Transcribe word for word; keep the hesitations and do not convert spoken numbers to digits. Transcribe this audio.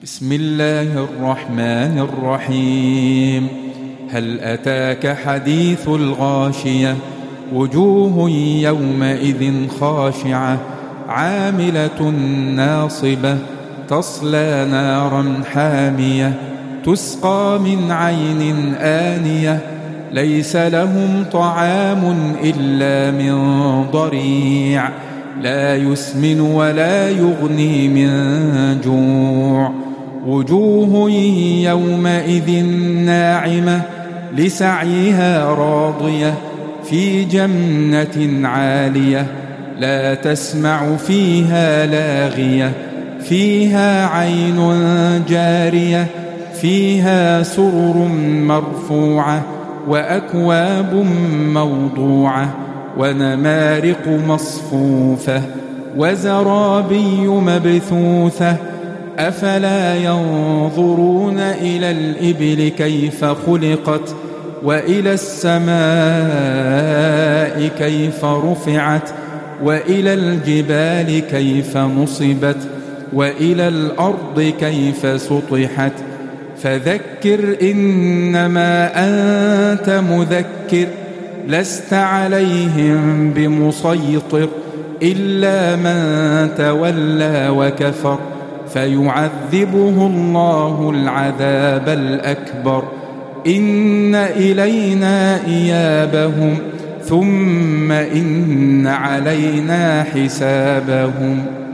بسم الله الرحمن الرحيم. هل أتاك حديث الغاشية؟ وجوه يومئذ خاشعة عاملة ناصبة تصلى نارا حامية تسقى من عين آنية ليس لهم طعام إلا من ضريع لا يسمن ولا يغني من جوع. وجوه يومئذ ناعمة لسعيها راضية في جنة عالية لا تسمع فيها لاغية فيها عين جارية فيها سرر مرفوعة وأكواب موضوعة ونمارق مصفوفة وزرابي مبثوثة أفلا ينظرون إلى الإبل كيف خلقت وإلى السماء كيف رفعت وإلى الجبال كيف نصبت وإلى الأرض كيف سطحت فذكر إنما أنت مذكر لست عليهم بمسيطر إلا من تولى وكفر فيعذبه الله العذاب الأكبر. إن إلينا إيابهم ثم إن علينا حسابهم.